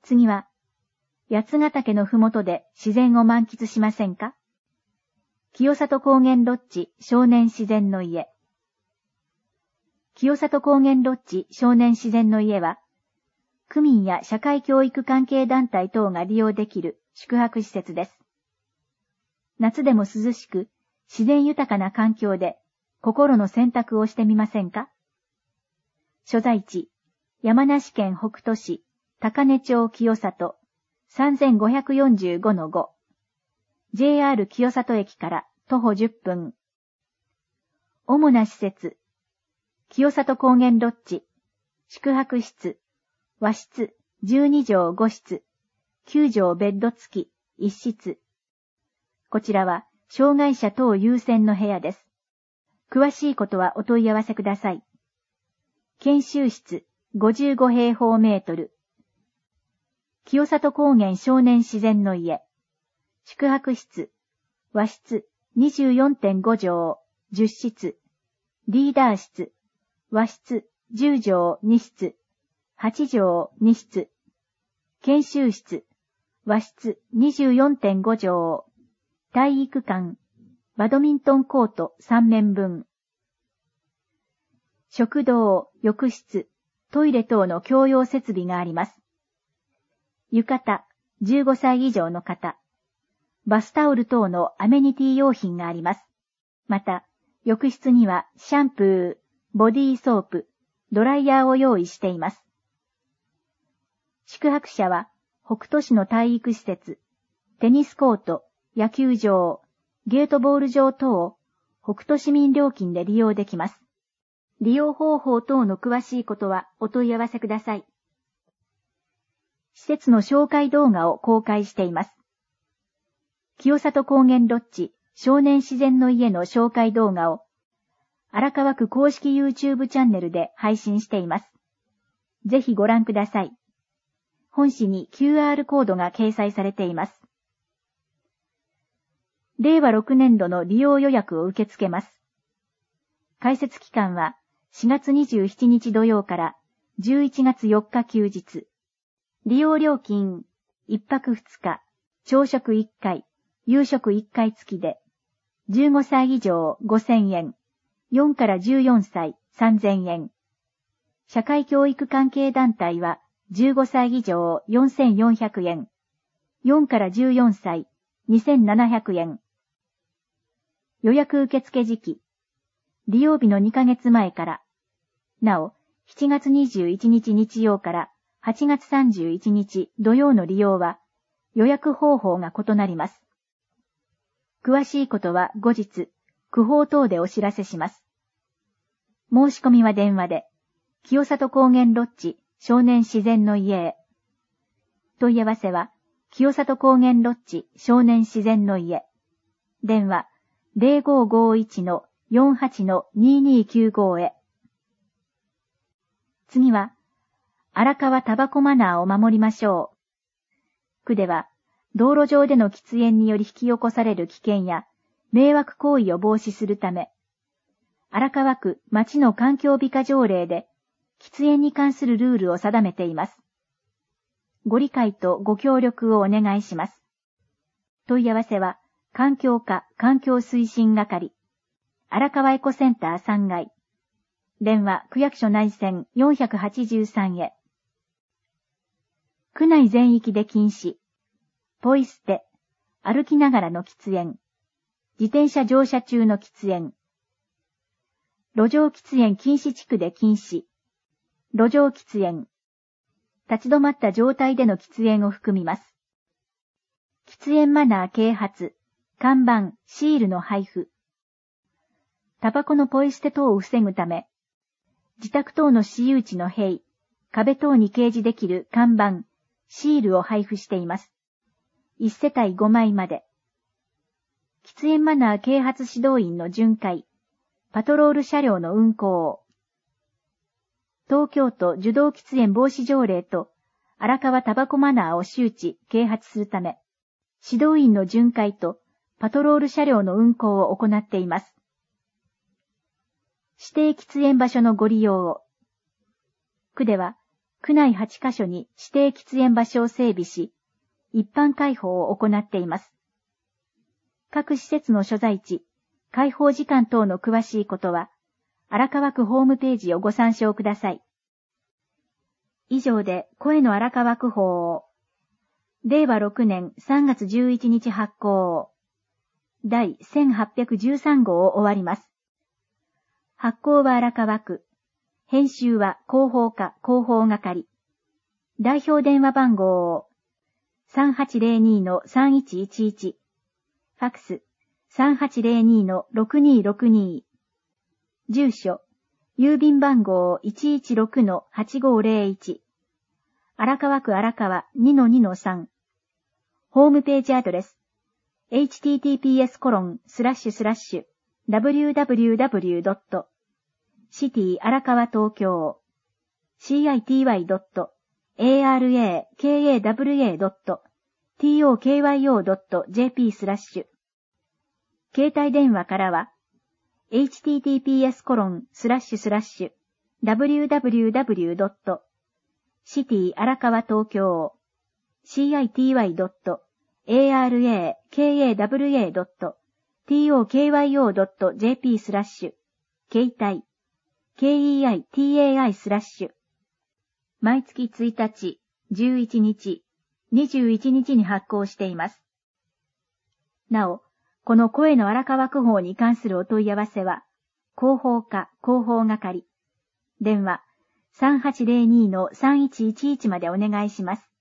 次は、八ヶ岳のふもとで自然を満喫しませんか？清里高原ロッジ少年自然の家。清里高原ロッジ少年自然の家は、区民や社会教育関係団体等が利用できる宿泊施設です。夏でも涼しく、自然豊かな環境で心の選択をしてみませんか？所在地、山梨県北杜市、高根町清里、3545-5。JR 清里駅から徒歩10分。主な施設、清里高原ロッジ、宿泊室、和室、12畳5室、9畳ベッド付き、1室。こちらは、障害者等優先の部屋です。詳しいことはお問い合わせください。研修室、55平方メートル。清里高原少年自然の家。宿泊室、和室、24.5畳、10室。リーダー室、和室、10畳2室。8畳2室。研修室、和室、24.5畳。体育館、バドミントンコート3面分。食堂、浴室、トイレ等の共用設備があります。浴衣、15歳以上の方。バスタオル等のアメニティ用品があります。また、浴室にはシャンプー、ボディーソープ、ドライヤーを用意しています。宿泊者は、北杜市の体育施設、テニスコート、野球場、ゲートボール場等を北杜市民料金で利用できます。利用方法等の詳しいことはお問い合わせください。施設の紹介動画を公開しています。清里高原ロッジ少年自然の家の紹介動画を荒川区公式 YouTube チャンネルで配信しています。ぜひご覧ください。本誌に QR コードが掲載されています。令和6年度の利用予約を受け付けます。開設期間は4月27日土曜から11月4日休日。利用料金、1泊2日、朝食1回、夕食1回付きで、15歳以上5000円、4から14歳3000円。社会教育関係団体は15歳以上4400円、4から14歳2700円。予約受付時期、利用日の2ヶ月前から、なお、7月21日日曜から8月31日土曜の利用は予約方法が異なります。詳しいことは後日、区報等でお知らせします。申し込みは電話で、清里高原ロッジ少年自然の家へ。問い合わせは、清里高原ロッジ少年自然の家。電話、0551-48-2295へ。次は、荒川タバコマナーを守りましょう。区では、道路上での喫煙により引き起こされる危険や迷惑行為を防止するため、荒川区町の環境美化条例で喫煙に関するルールを定めています。ご理解とご協力をお願いします。問い合わせは、環境課環境推進係、荒川エコセンター3階。電話区役所内線483へ。区内全域で禁止。ポイ捨て、歩きながらの喫煙、自転車乗車中の喫煙。路上喫煙禁止地区で禁止。路上喫煙。立ち止まった状態での喫煙を含みます。喫煙マナー啓発、看板、シールの配布。タバコのポイ捨て等を防ぐため、自宅等の私有地の塀、壁等に掲示できる看板、シールを配布しています。1世帯5枚まで。喫煙マナー啓発指導員の巡回、パトロール車両の運行。東京都受動喫煙防止条例と荒川タバコマナーを周知、啓発するため、指導員の巡回とパトロール車両の運行を行っています。指定喫煙場所のご利用を。区では、 区内8カ所に指定喫煙場所を整備し、一般開放を行っています。各施設の所在地、開放時間等の詳しいことは、荒川区ホームページをご参照ください。以上で声の荒川区法を、令和6年3月11日発行、第1813号を終わります。発行は荒川区。編集は広報課広報係。代表電話番号を 3802-3111。ファクス 3802-6262。住所、郵便番号 116-8501。荒川区荒川 2-2-3。ホームページアドレス。https://www.city 荒川東京 city.arakawa.tokyo.jp/ 携帯電話からは https://www.city 荒川東京 city.arakawa.tokyo.jp/ 携帯 KEITAI/ 毎月1日、11日、21日に発行しています。なお、この声の荒川区法に関するお問い合わせは、広報課広報係、電話 3802-3111 までお願いします。